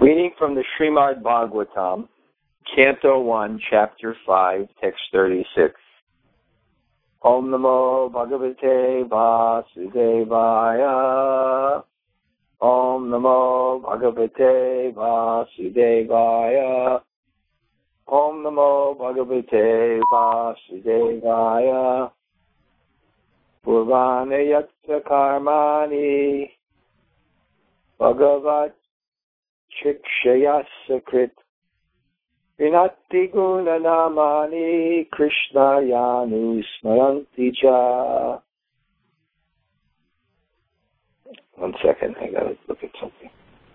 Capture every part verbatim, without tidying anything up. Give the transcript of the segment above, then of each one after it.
Reading from the Srimad Bhagavatam, Canto one, Chapter five, Text thirty-six. Om Namo Bhagavate Vasudevaya. Om Namo Bhagavate Vasudevaya. Om Namo Bhagavate Vasudevaya. Purvane Yatra Karmani Bhagavat Chikshayasakrit Vinati Guna Namani Krishna Yanu Smaranti Cha. One second, I gotta look at something.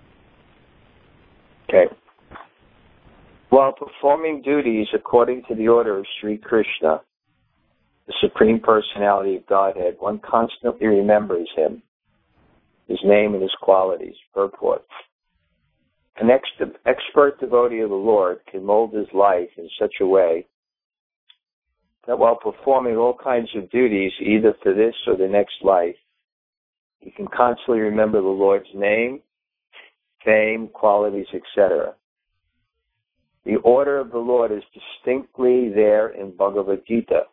Okay. While performing duties according to the order of Sri Krishna, the Supreme Personality of Godhead, one constantly remembers him, his name and his qualities. Purport. An ex- expert devotee of the Lord can mold his life in such a way that while performing all kinds of duties, either for this or the next life, he can constantly remember the Lord's name, fame, qualities, et cetera. The order of the Lord is distinctly there in Bhagavad Gita.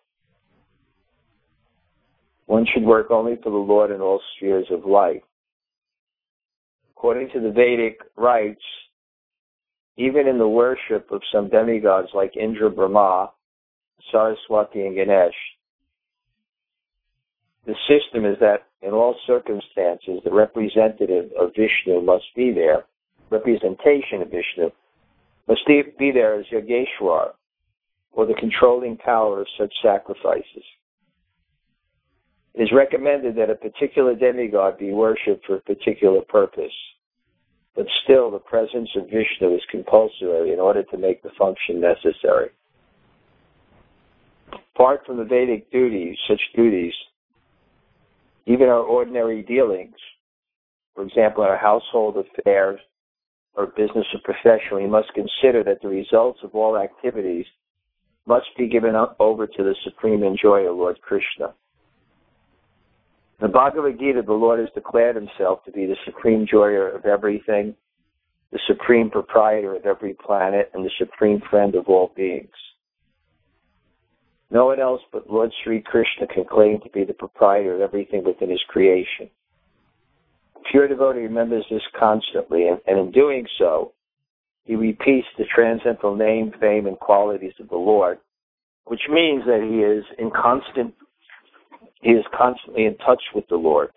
One should work only for the Lord in all spheres of life. According to the Vedic rites, even in the worship of some demigods like Indra, Brahma, Saraswati, and Ganesh, the system is that in all circumstances, the representative of Vishnu must be there. Representation of Vishnu must be there as Yogeshwar, or the controlling power of such sacrifices. It is recommended that a particular demigod be worshipped for a particular purpose, but still the presence of Vishnu is compulsory in order to make the function necessary. Apart from the Vedic duties, such duties, even our ordinary dealings, for example, our household affairs or business or profession, we must consider that the results of all activities must be given up over to the Supreme Enjoyer, Lord Krishna. In the Bhagavad Gita, the Lord has declared himself to be the supreme enjoyer of everything, the supreme proprietor of every planet, and the supreme friend of all beings. No one else but Lord Sri Krishna can claim to be the proprietor of everything within his creation. A pure devotee remembers this constantly, and, and in doing so, he repeats the transcendental name, fame, and qualities of the Lord, which means that he is in constant He is constantly in touch with the Lord.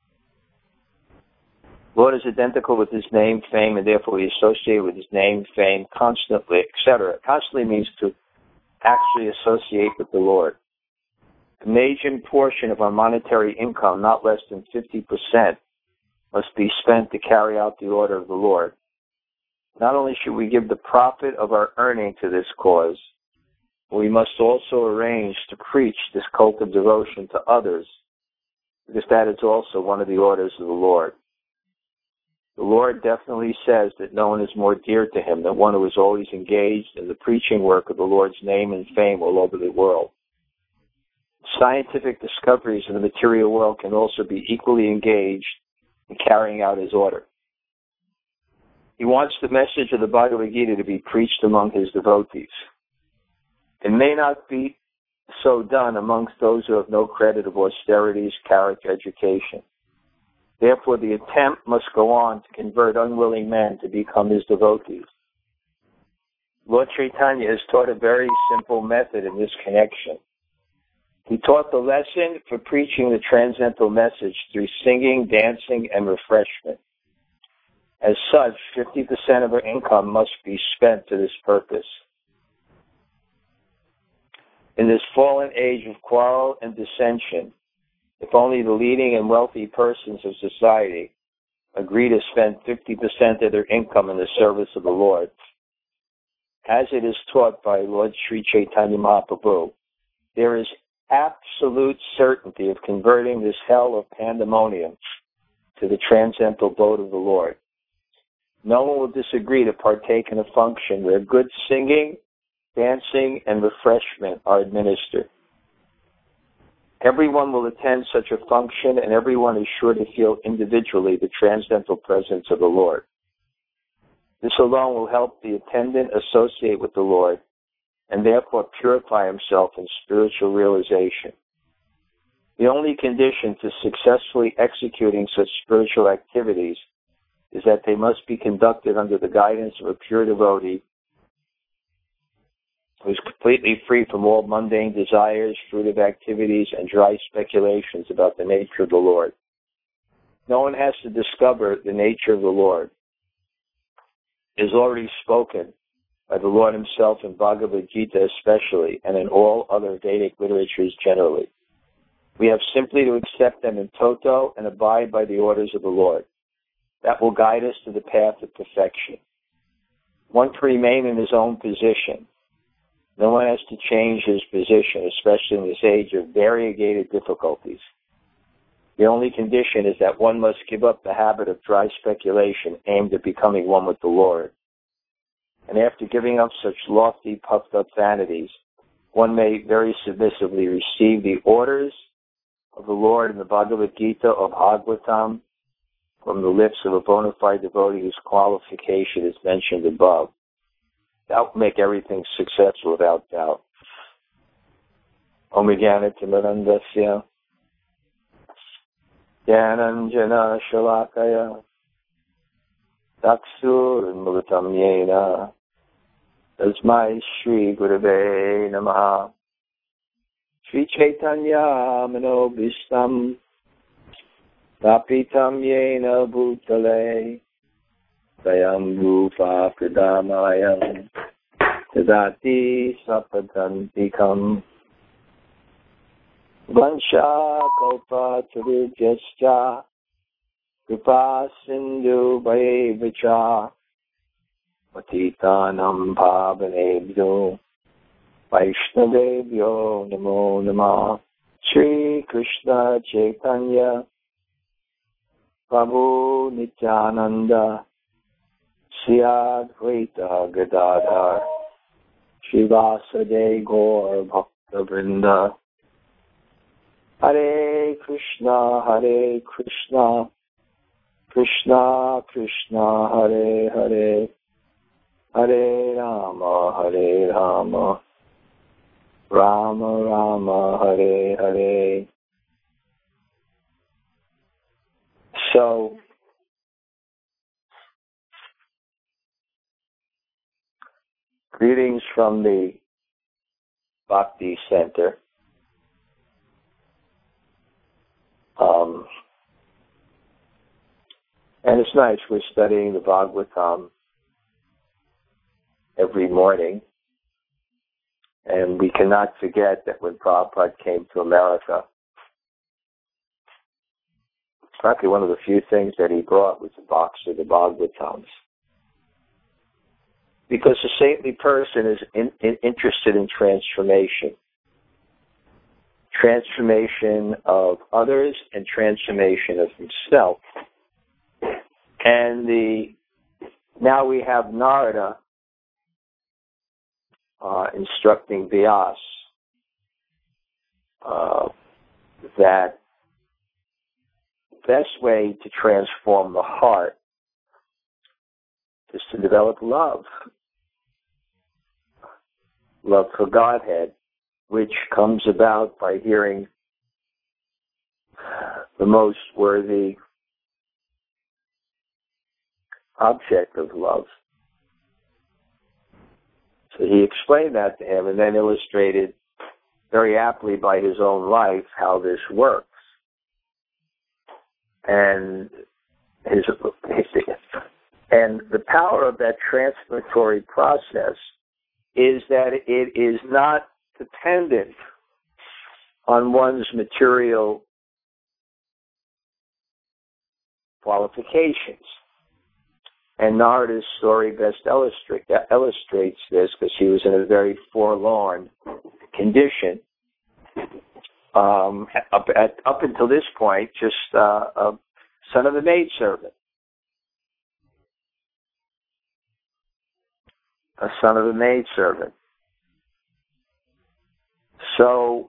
The Lord is identical with his name, fame, and therefore he is associated with his name, fame, constantly, et cetera. Constantly means to actually associate with the Lord. A major portion of our monetary income, not less than fifty percent, must be spent to carry out the order of the Lord. Not only should we give the profit of our earning to this cause, we must also arrange to preach this cult of devotion to others, because that is also one of the orders of the Lord. The Lord definitely says that no one is more dear to him than one who is always engaged in the preaching work of the Lord's name and fame all over the world. Scientific discoveries in the material world can also be equally engaged in carrying out his order. He wants the message of the Bhagavad Gita to be preached among his devotees. It may not be so done amongst those who have no credit of austerities, character, education. Therefore, the attempt must go on to convert unwilling men to become his devotees. Lord Chaitanya has taught a very simple method in this connection. He taught the lesson for preaching the transcendental message through singing, dancing, and refreshment. As such, fifty percent of our income must be spent to this purpose. In this fallen age of quarrel and dissension, if only the leading and wealthy persons of society agree to spend fifty percent of their income in the service of the Lord, as it is taught by Lord Sri Chaitanya Mahaprabhu, there is absolute certainty of converting this hell of pandemonium to the transcendental abode of the Lord. No one will disagree to partake in a function where good singing, dancing, and refreshment are administered. Everyone will attend such a function, and everyone is sure to feel individually the transcendental presence of the Lord. This alone will help the attendant associate with the Lord and therefore purify himself in spiritual realization. The only condition to successfully executing such spiritual activities is that they must be conducted under the guidance of a pure devotee who is completely free from all mundane desires, fruitive activities, and dry speculations about the nature of the Lord. No one has to discover the nature of the Lord. It is already spoken by the Lord himself in Bhagavad Gita especially, and in all other Vedic literatures generally. We have simply to accept them in toto and abide by the orders of the Lord. That will guide us to the path of perfection. One can remain in his own position. No one has to change his position, especially in this age of variegated difficulties. The only condition is that one must give up the habit of dry speculation aimed at becoming one with the Lord. And after giving up such lofty, puffed-up vanities, one may very submissively receive the orders of the Lord in the Bhagavad Gita or Bhagavatam from the lips of a bona fide devotee whose qualification is mentioned above. That will make everything successful without doubt. Om Jnana-timirandasya Jnananjana Shalakaya Taksurunmulatam Yena Tasmai Shri Gurave Namaha Shri Chaitanya Manobishtam Tapitam Yena Bhutale Sayam Rupa Pradamayan Tadati Sapadantikam Vansha Kalpa Tarujascha Kripa Sindhu Bhayevacha Patitanam Bhavanebhyo Vaishnavebhyo Namo Namah Shri Krishna Chaitanya Prabhu Nityananda Sri Advaita Gadadhar Srivasade Gaur Bhakta Vrinda Hare Krishna Hare Krishna Krishna Krishna Hare Hare Hare Rama Hare Rama Rama Rama Hare Hare. So, greetings from the Bhakti Center. Um, and it's nice, we're studying the Bhagavatam every morning. And we cannot forget that when Prabhupada came to America, frankly, one of the few things that he brought was a box of the Bhagavatams. Because a saintly person is in, in, interested in transformation. Transformation of others and transformation of himself. And the now we have Narada uh, instructing Vyas uh, that the best way to transform the heart is to develop love. Love for Godhead, which comes about by hearing the most worthy object of love. So he explained that to him and then illustrated very aptly by his own life how this works. And his, and the power of that transformatory process is that it is not dependent on one's material qualifications. And Narada's story best illustrate, illustrates this because he was in a very forlorn condition. Um, up, at, up until this point, just uh, a son of a maidservant. A son of a maidservant. So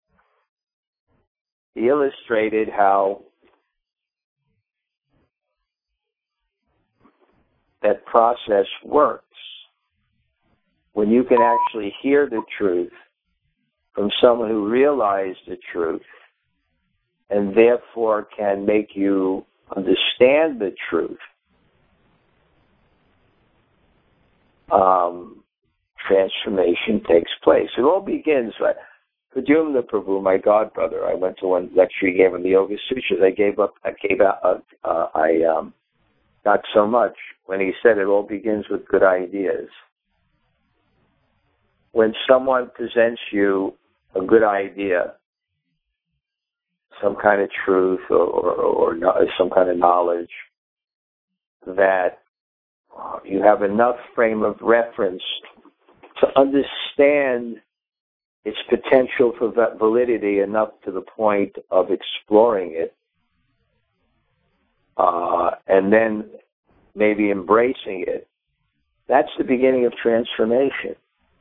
he illustrated how that process works when you can actually hear the truth from someone who realized the truth and therefore can make you understand the truth. Um, transformation takes place. It all begins with Pradyumna Prabhu, my godbrother. I went to one lecture he gave on the Yoga Sutras. I gave up. I gave out. Uh, uh, I um, got so much when he said it all begins with good ideas. When someone presents you a good idea, some kind of truth or, or, or, or some kind of knowledge, that you have enough frame of reference to understand its potential for validity enough to the point of exploring it, uh, and then maybe embracing it, that's the beginning of transformation.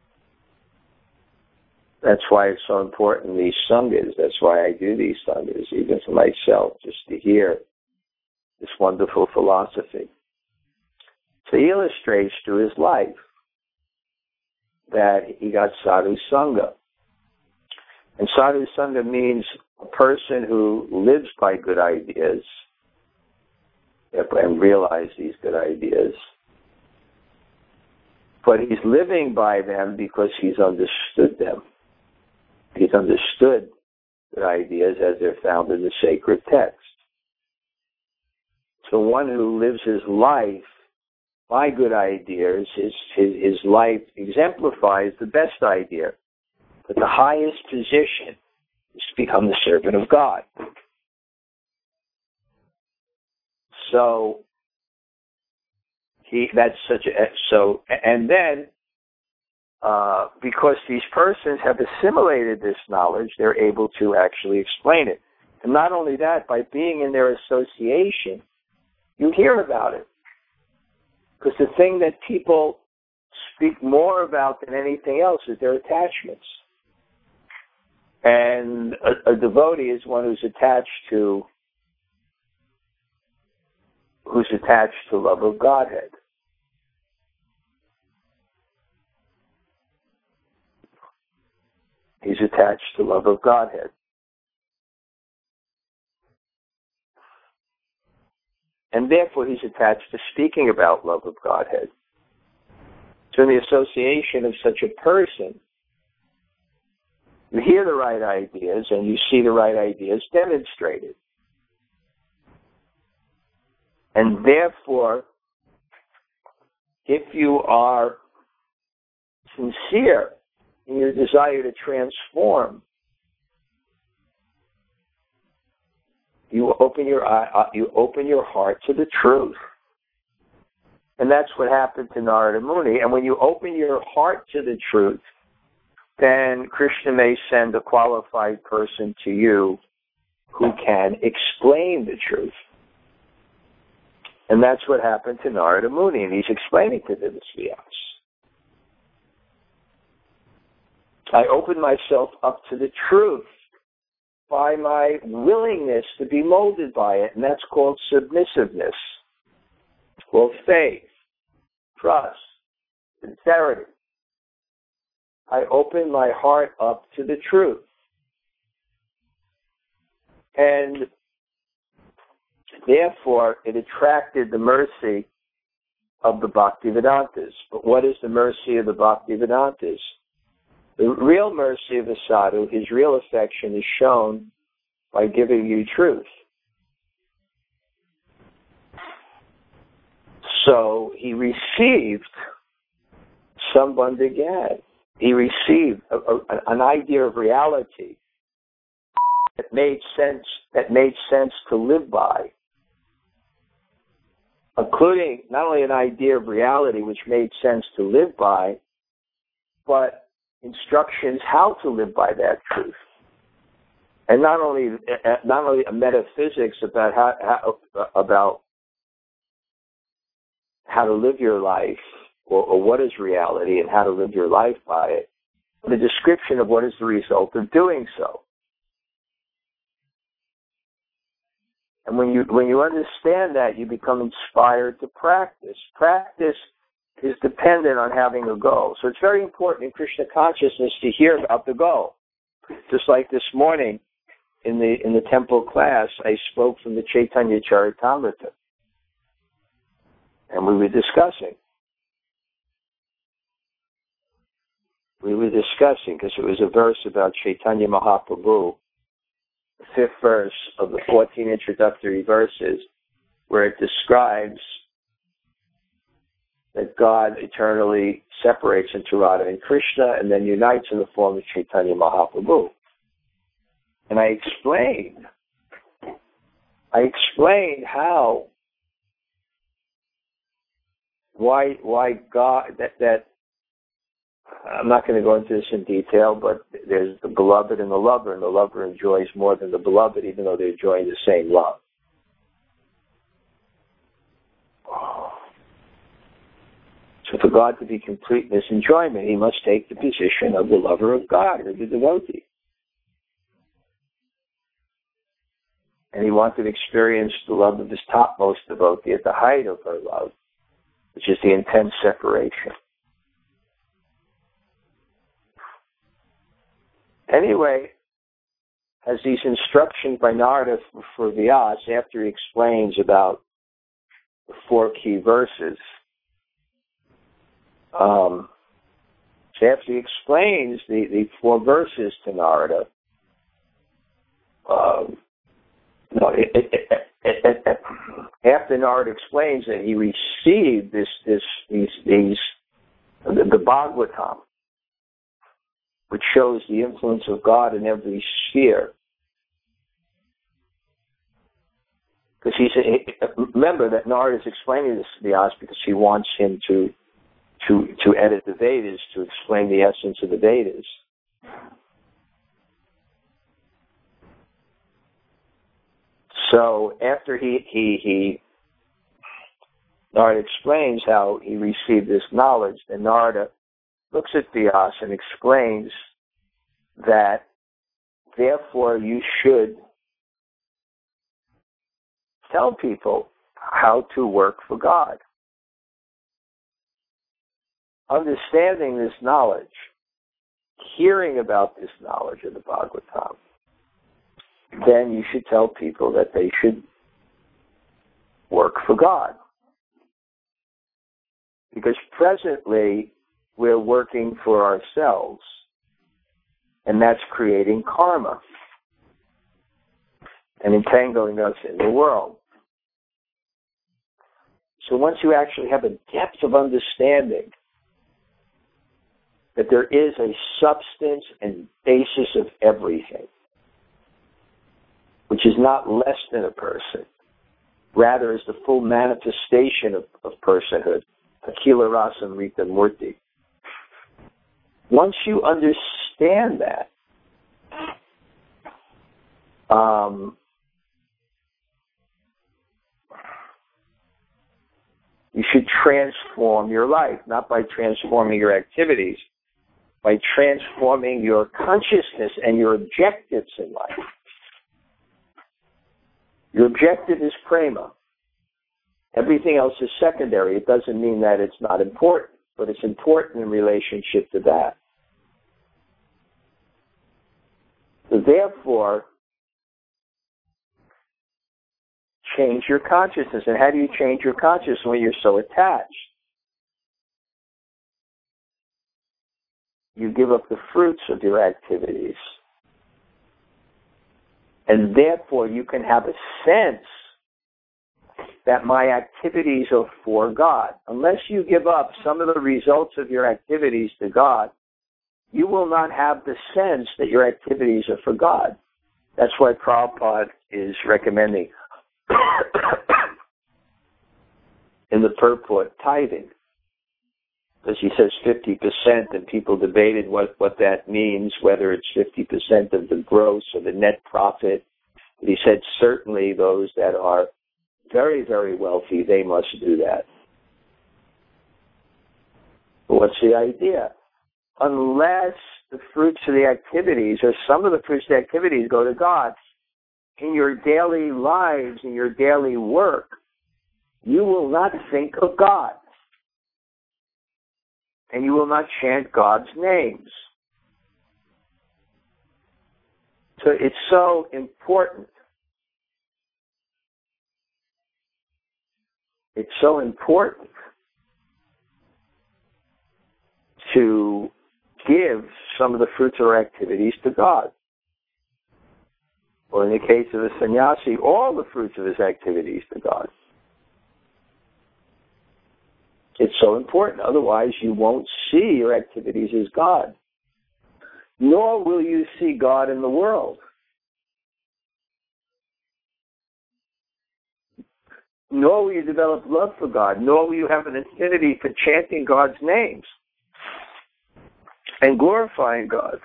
That's why it's so important, these sanghas. That's why I do these sanghas, even for myself, just to hear this wonderful philosophy. So he illustrates through his life that he got sadhu sangha. And sadhu sangha means a person who lives by good ideas and realizes these good ideas. But he's living by them because he's understood them. He's understood the ideas as they're found in the sacred text. So one who lives his life by good ideas, his, his, his life exemplifies the best idea. But the highest position is to become the servant of God. So he that's such a so and then Uh, because these persons have assimilated this knowledge, they're able to actually explain it. And not only that, by being in their association, you hear about it. Because the thing that people speak more about than anything else is their attachments. And a, a devotee is one who's attached to who's attached to love of Godhead. He's attached to love of Godhead. And therefore he's attached to speaking about love of Godhead. So in the association of such a person, you hear the right ideas and you see the right ideas demonstrated. And therefore, if you are sincere in your desire to transform, you open your eye, you open your heart to the truth. And that's what happened to Narada Muni. And when you open your heart to the truth, then Krishna may send a qualified person to you who can explain the truth. And that's what happened to Narada Muni, and he's explaining to the Vyas. I open myself up to the truth by my willingness to be molded by it, and that's called submissiveness. It's called faith, trust, sincerity. I open my heart up to the truth. And therefore, it attracted the mercy of the Bhaktivedantas. But what is the mercy of the Bhaktivedantas? The real mercy of a sadhu, his real affection, is shown by giving you truth. So he received Sambandha Gyan. He received a, a, an idea of reality that made sense, that made sense to live by, including not only an idea of reality which made sense to live by, but instructions how to live by that truth. And not only not only a metaphysics about how, how about how to live your life, or, or what is reality and how to live your life by it, but a description of what is the result of doing so. And when you when you understand that, you become inspired to practice. Practice is dependent on having a goal. So it's very important in Krishna consciousness to hear about the goal. Just like this morning in the in the temple class, I spoke from the Chaitanya Charitamrita. And we were discussing. We were discussing, because it was a verse about Chaitanya Mahaprabhu, the fifth verse of the fourteen introductory verses, where it describes that God eternally separates into Radha and Krishna and then unites in the form of Chaitanya Mahaprabhu. And I explained, I explained how, why, why God, that, that, I'm not going to go into this in detail, but there's the beloved and the lover, and the lover enjoys more than the beloved, even though they're enjoying the same love. So for God to be complete in his enjoyment, he must take the position of the lover of God, or the devotee. And he wanted to experience the love of his topmost devotee at the height of her love, which is the intense separation. Anyway, as these instructions by Narada for Vyas, after he explains about the four key verses, um, so after he explains the, the four verses to Narada, um, no, it, it, it, it, it, after Narada explains that he received this, this, these, these, the, the Bhagavatam, which shows the influence of God in every sphere. Because he's a, remember that Narada is explaining this to Vyas because he wants him to to to edit the Vedas, to explain the essence of the Vedas. So after he he he Narada explains how he received this knowledge, then Narada looks at Vyas and explains that therefore you should tell people how to work for God. Understanding this knowledge, hearing about this knowledge of the Bhagavatam, then you should tell people that they should work for God. Because presently we're working for ourselves, and that's creating karma and entangling us in the world. So once you actually have a depth of understanding that there is a substance and basis of everything, which is not less than a person, rather is the full manifestation of, of personhood, Akila Rasa Rita Murti. Once you understand that, um, you should transform your life, not by transforming your activities, by transforming your consciousness and your objectives in life. Your objective is prema. Everything else is secondary. It doesn't mean that it's not important, but it's important in relationship to that. So therefore, change your consciousness. And how do you change your consciousness when you're so attached? You give up the fruits of your activities. And therefore, you can have a sense that my activities are for God. Unless you give up some of the results of your activities to God, you will not have the sense that your activities are for God. That's why Prabhupada is recommending in the purport tithing. Because he says fifty percent, and people debated what, what that means, whether it's fifty percent of the gross or the net profit. But he said certainly those that are very, very wealthy, they must do that. But what's the idea? Unless the fruits of the activities, or some of the fruits of the activities, go to God, in your daily lives, in your daily work, you will not think of God. And you will not chant God's names. So it's so important. It's so important to give some of the fruits of our activities to God. Or in the case of a sannyasi, all the fruits of his activities to God. It's so important. Otherwise, you won't see your activities as God. Nor will you see God in the world. Nor will you develop love for God. Nor will you have an affinity for chanting God's names and glorifying God.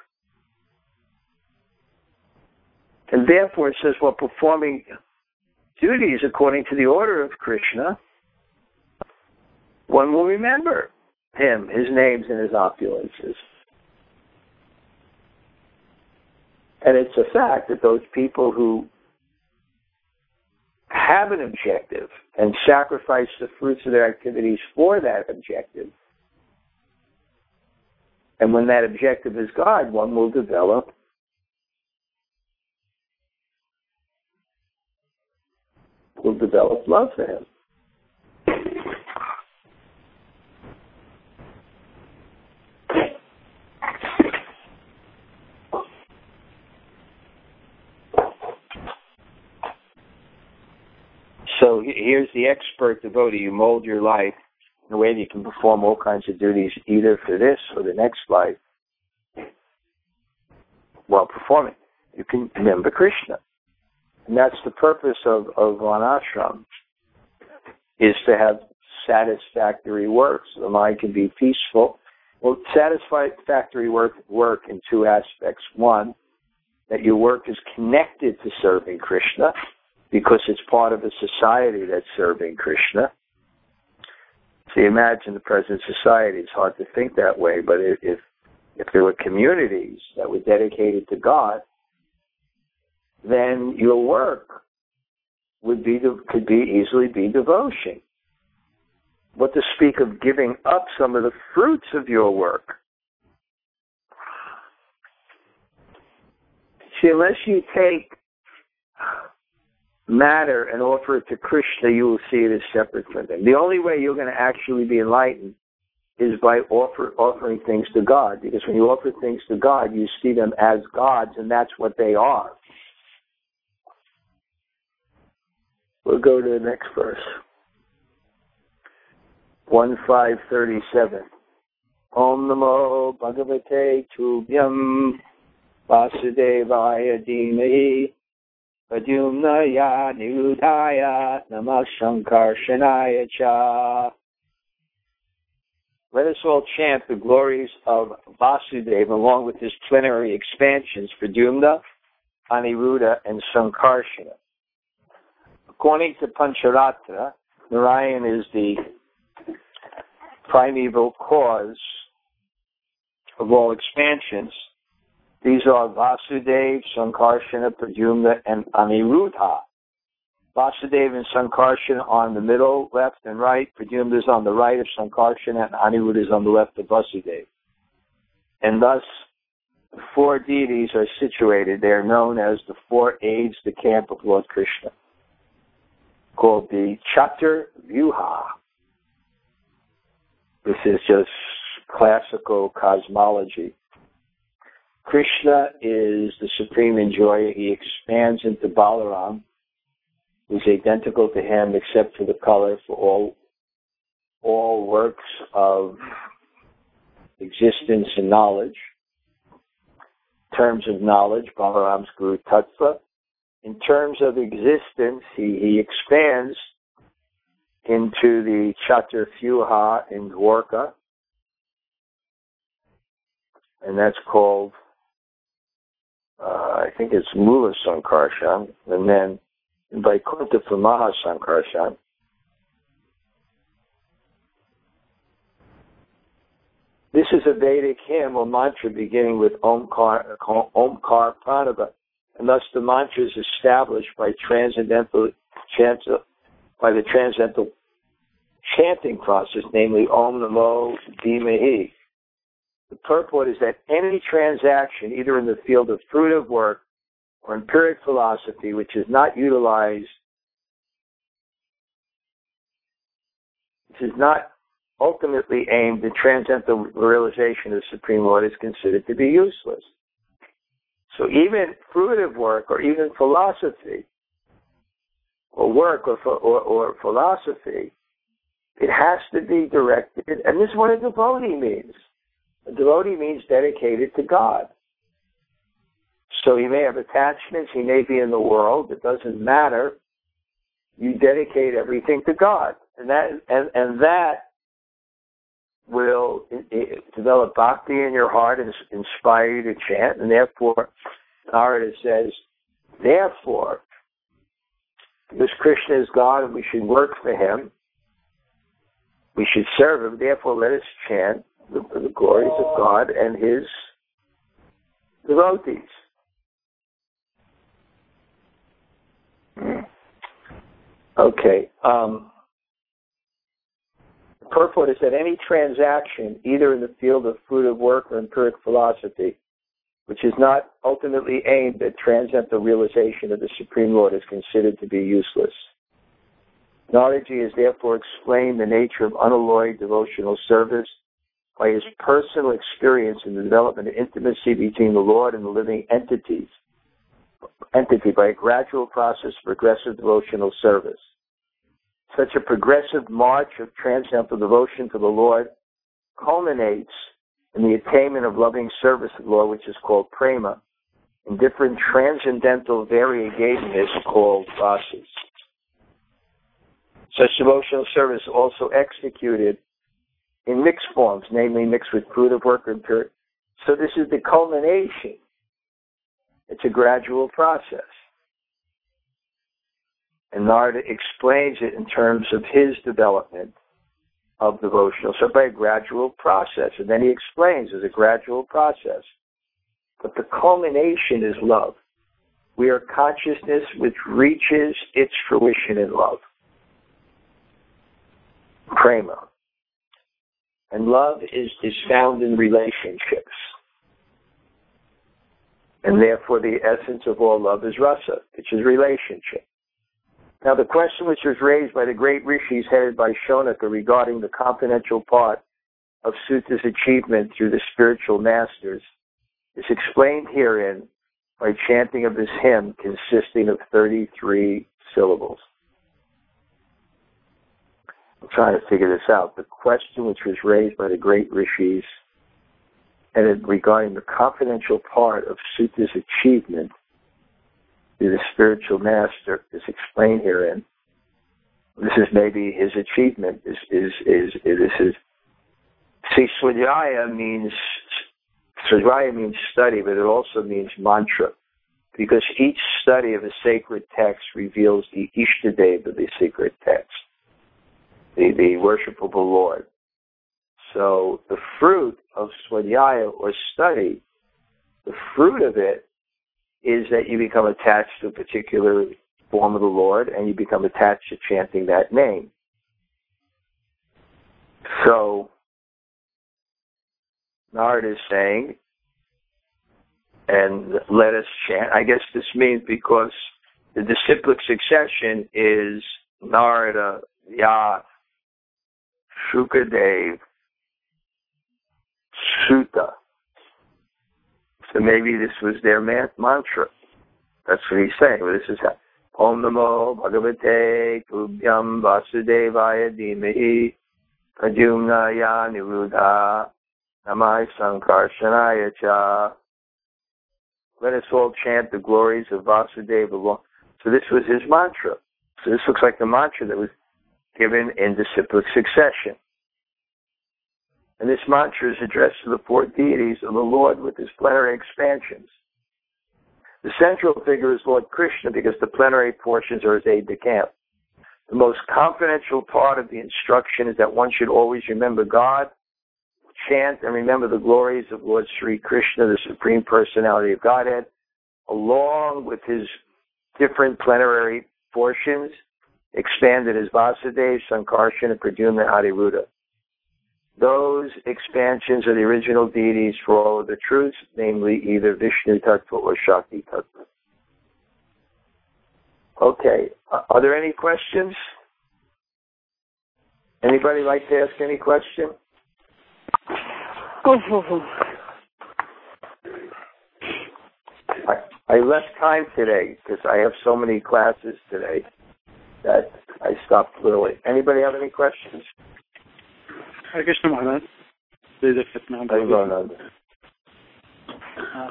And therefore, it says, while performing duties according to the order of Krishna, one will remember him, his names, and his opulences. And it's a fact that those people who have an objective and sacrifice the fruits of their activities for that objective, and when that objective is God, one will develop will develop love for him. So here's the expert devotee. You mold your life in a way that you can perform all kinds of duties either for this or the next life while performing. You can remember Krishna. And that's the purpose of, of an ashram, is to have satisfactory work so the mind can be peaceful. Well, satisfactory work, work in two aspects. One, that your work is connected to serving Krishna, because it's part of a society that's serving Krishna. So you imagine the present society, it's hard to think that way, but if if there were communities that were dedicated to God, then your work would be could be easily be devotion. What to speak of giving up some of the fruits of your work? See, unless you take matter and offer it to Krishna, you will see it as separate from him. The only way you're going to actually be enlightened is by offer, offering things to God, because when you offer things to God, you see them as gods, and that's what they are. We'll go to the next verse. one five thirty-seven. Om Namo Bhagavate Tubhyam Vasudevaya Dhimahi Pradyumnaya Nirudhaya Namah Sankarshanaya Cha. Let us all chant the glories of Vasudeva along with his plenary expansions, Pradyumna, Aniruddha, and Sankarshana. According to Pancharatra, Narayan is the primeval cause of all expansions. These are Vasudeva, Sankarshana, Pradyumna, and Aniruddha. Vasudeva and Sankarshana on the middle, left and right. Pradyumna is on the right of Sankarshana, and Aniruddha is on the left of Vasudeva. And thus, the four deities are situated. They are known as the four aides de camp of Lord Krishna, called the Chatur Vyuha. This is just classical cosmology. Krishna is the supreme enjoyer. He expands into Balaram, who's identical to him except for the color, for all all works of existence and knowledge. In terms of knowledge, Balaram's Guru Tattva. In terms of existence, he, he expands into the Chatur Vyuha in Dwarka, and that's called, uh, I think it's Mula Sankarshan, and then in Vaikuntha for Maha Sankarshan. This is a Vedic hymn or mantra beginning with Omkar, Omkar Pranava. and thus the mantra is established by transcendental by the transcendental chanting process, namely Om Namo Dimahi. The purport is that any transaction, either in the field of fruitive work or empiric philosophy, which is not utilized, which is not ultimately aimed at transcendental realization of the Supreme Lord, is considered to be useless. So even fruitive work or even philosophy, or work or, or, or philosophy, it has to be directed, and this is what a devotee means. A devotee means dedicated to God. So he may have attachments, he may be in the world, it doesn't matter. You dedicate everything to God. And that and, and that will it, it, develop bhakti in your heart and inspire you to chant. And therefore, Narada says, therefore, because Krishna is God and we should work for him, we should serve him, therefore let us chant the, the glories of God and his devotees. Okay. Um, the purport is that any transaction, either in the field of fruitive work or empiric philosophy, which is not ultimately aimed at transcendental realization of the Supreme Lord, is considered to be useless. Naraji has therefore explained the nature of unalloyed devotional service by his personal experience in the development of intimacy between the Lord and the living entities, entity by a gradual process of progressive devotional service. Such a progressive march of transcendental devotion to the Lord culminates in the attainment of loving service to the Lord, which is called prema, in different transcendental variegations called rasas. Such devotional service is also executed in mixed forms, namely mixed with fruitive work or empiric. So this is the culmination. It's a gradual process. And Narada explains it in terms of his development of devotional. So by a gradual process. And then he explains it's a gradual process. But the culmination is love. We are consciousness which reaches its fruition in love. Prema. And love is, is found in relationships. And therefore the essence of all love is rasa, which is relationship. Now the question which was raised by the great rishis headed by Shonaka regarding the confidential part of Suta's achievement through the spiritual masters is explained herein by chanting of this hymn consisting of thirty-three syllables. I'm trying to figure this out. The question which was raised by the great rishis and regarding the confidential part of Suta's achievement through the spiritual master is explained herein. This is maybe his achievement. Is is is, is this is see Swadhyaya means Swadhyaya means study, but it also means mantra, because each study of a sacred text reveals the Ishtadev of the sacred text, the the worshipable Lord. So the fruit of Swadhyaya or study, the fruit of it is that you become attached to a particular form of the Lord and you become attached to chanting that name. So Narada is saying, and let us chant. I guess this means because the disciplic succession is Narada, Vyas, Shukadev, Suta. So maybe this was their man- mantra. That's what he's saying. Well, this is how. Om Namo Bhagavate Tubhyam Vasudevaya Dhimahi Pradyumnaya Niruddha Namai Sankarshanaya Cha. Let us all chant the glories of Vasudeva. So this was his mantra. So this looks like the mantra that was given in disciplic succession. And this mantra is addressed to the four deities of the Lord with his plenary expansions. The central figure is Lord Krishna because the plenary portions are his aide-de-camp. The most confidential part of the instruction is that one should always remember God, chant and remember the glories of Lord Sri Krishna, the Supreme Personality of Godhead, along with his different plenary portions, expanded as Vasudeva, Sankarshan, and Pradyumna Adiruddha. Those expansions are the original deities for all of the truths, namely either Vishnu Tattva or Shakti Tattva. Okay, uh, are there any questions? Anybody like to ask any question? Go for it. I, I left time today because I have so many classes today that I stopped early. Anybody have any questions? Hare Krishna Maharaj. Please accept my I go on. Uh,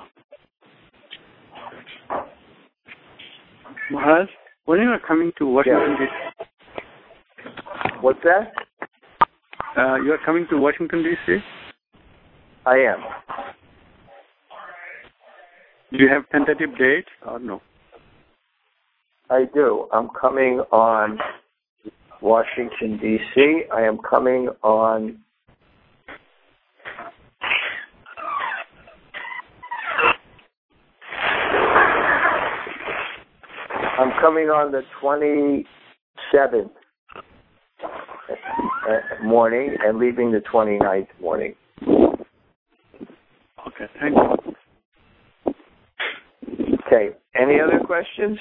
Maharaj, when you are coming to Washington, D C? What's that? Uh, you are coming to Washington, D C? I am. Do you have tentative date or no? I do. I'm coming on Washington, D C I am coming on I'm coming on the twenty-seventh morning and leaving the twenty-ninth morning. Okay, thank you. Okay, any other questions?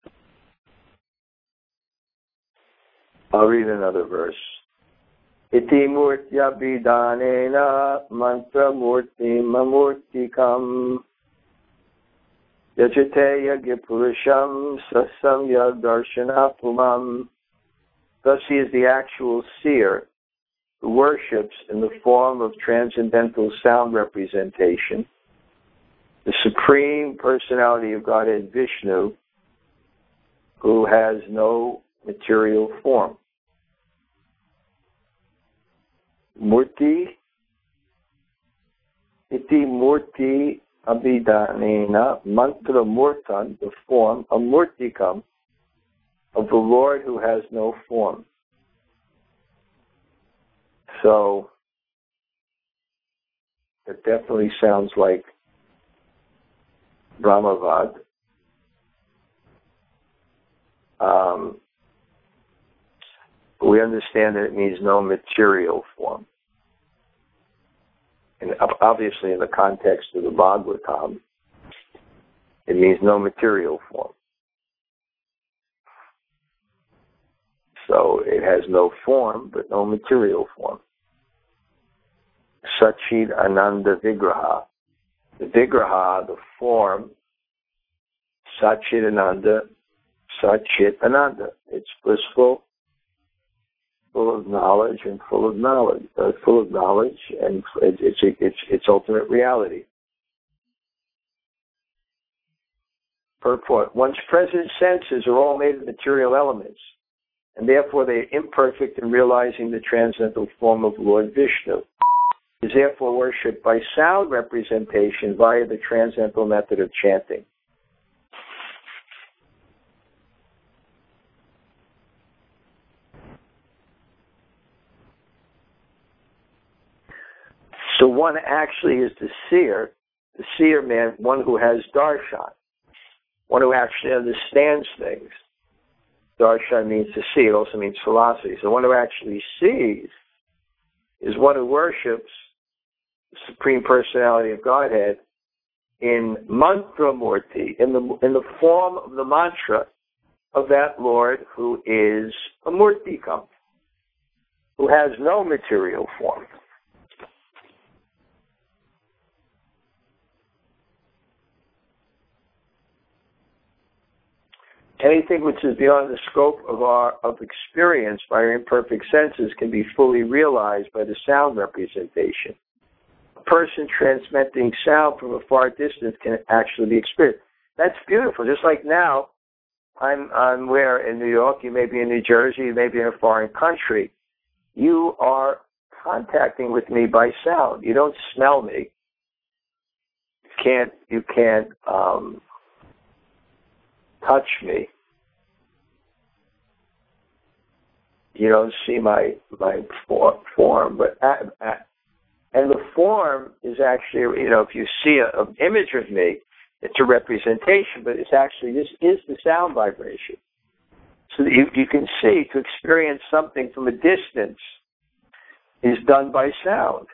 I'll read another verse. Iti murtya vidanena mantra murti mamurtikam yajate yagya purusham sasam yag darshana pumam. Thus he is the actual seer who worships in the form of transcendental sound representation the Supreme Personality of Godhead Vishnu, who has no material form. Murti, iti murti abhidanena mantra murtan, the form, a murtikam, of the Lord who has no form. So, it definitely sounds like Brahmavad. Um, we understand that it means no material form. And obviously in the context of the Bhagavatam, it means no material form. So it has no form, but no material form. Sachid Ananda Vigraha. The Vigraha, the form, Sachid Ananda, Sachit Ananda. It's blissful, full of knowledge and full of knowledge, uh, full of knowledge, and it's it's it's, it's ultimate reality. Purport: one's present senses are all made of material elements, and therefore they are imperfect in realizing the transcendental form of Lord Vishnu. Is therefore worshipped by sound representation via the transcendental method of chanting. So one actually is the seer, the seer man, one who has darshan, one who actually understands things. Darshan means to see, it also means philosophy. So one who actually sees is one who worships the Supreme Personality of Godhead in mantra murti, in the in the form of the mantra of that Lord who is a murtikam, who has no material form. Anything which is beyond the scope of our of experience by our imperfect senses can be fully realized by the sound representation. A person transmitting sound from a far distance can actually be experienced. That's beautiful. Just like now, I'm I'm where in New York, you may be in New Jersey, you may be in a foreign country. You are contacting with me by sound. You don't smell me. You can't you can't um, touch me. You don't see my my form, but at, at, and the form is actually, you know, if you see an image of me, it's a representation, but it's actually, this is the sound vibration. So that you, you can see, to experience something from a distance is done by sound.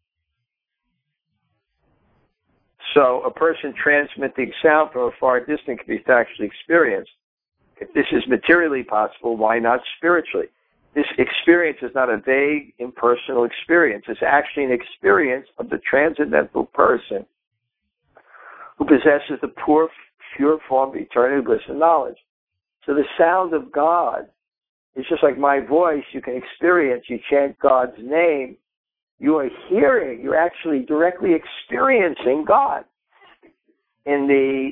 So a person transmitting sound from a far distance can be actually experienced. If this is materially possible, why not spiritually? This experience is not a vague, impersonal experience. It's actually an experience of the transcendental person who possesses the pure, pure form of eternal bliss and knowledge. So the sound of God is just like my voice. You can experience, you chant God's name, you are hearing, you're actually directly experiencing God. In the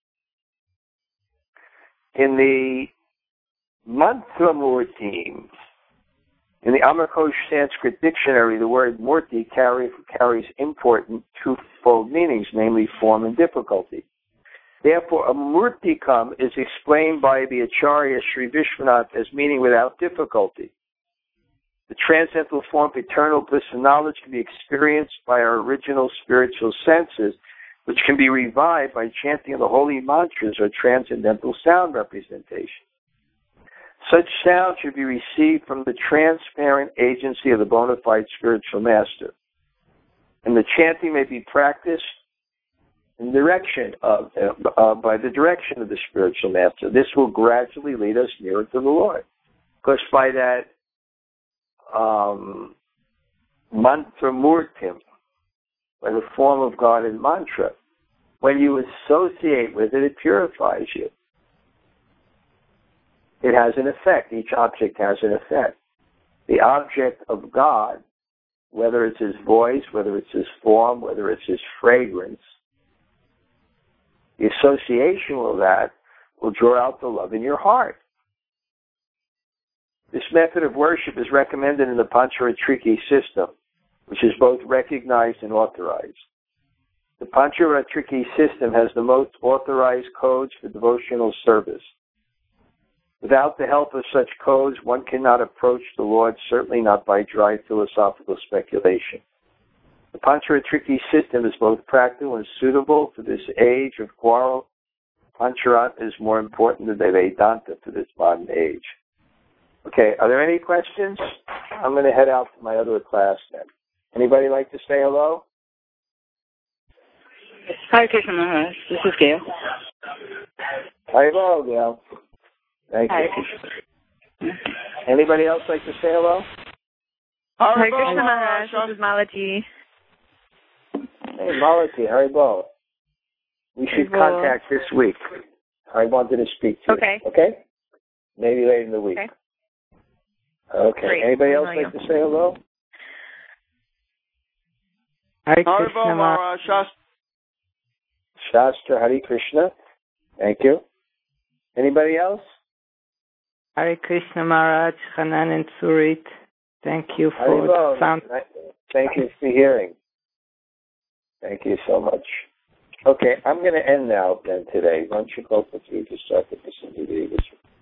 in the Mantramurti, in the Amarkosh Sanskrit dictionary, the word murti carry, carries important twofold meanings, namely form and difficulty. Therefore, a murtikam is explained by the Acharya Sri Vishwanath as meaning without difficulty. The transcendental form of eternal bliss and knowledge can be experienced by our original spiritual senses, which can be revived by chanting the holy mantras or transcendental sound representation. Such sound should be received from the transparent agency of the bona fide spiritual master. And the chanting may be practiced in direction of, uh, uh, by the direction of the spiritual master. This will gradually lead us nearer to the Lord. Because by that um, mantra murtim, by the form of God in mantra, when you associate with it, it purifies you. It has an effect. Each object has an effect. The object of God, whether it's his voice, whether it's his form, whether it's his fragrance, the association with that will draw out the love in your heart. This method of worship is recommended in the Pancharatriki system, which is both recognized and authorized. The Pancharatriki system has the most authorized codes for devotional service. Without the help of such codes, one cannot approach the Lord, certainly not by dry philosophical speculation. The Pancharatriki system is both practical and suitable for this age of quarrel. Pancharat is more important than the Vedanta for this modern age. Okay, are there any questions? I'm going to head out to my other class then. Anybody like to say hello? Hi, Krishna Maharaj. This is Gail. Hi, hello, Gail. Thank Hi. you. Anybody else like to say hello? Hi, Krishna Maharaj. This is Malachi. Hey, Malachi, Haribo. We should Haribo. contact this week. I wanted to speak to Okay. you. Okay? Maybe later in the week. Okay. Okay. Great. Anybody else Hello. like to say hello? Hare Krishna Maharaj. Shastra, Hare Krishna. Thank you. Anybody else? Hare Krishna Maharaj, Hanan and Surit. Thank you for Haribo. the sound. Thank you for hearing. Thank you so much. Okay, I'm going to end now then today. Why don't you go for three to start the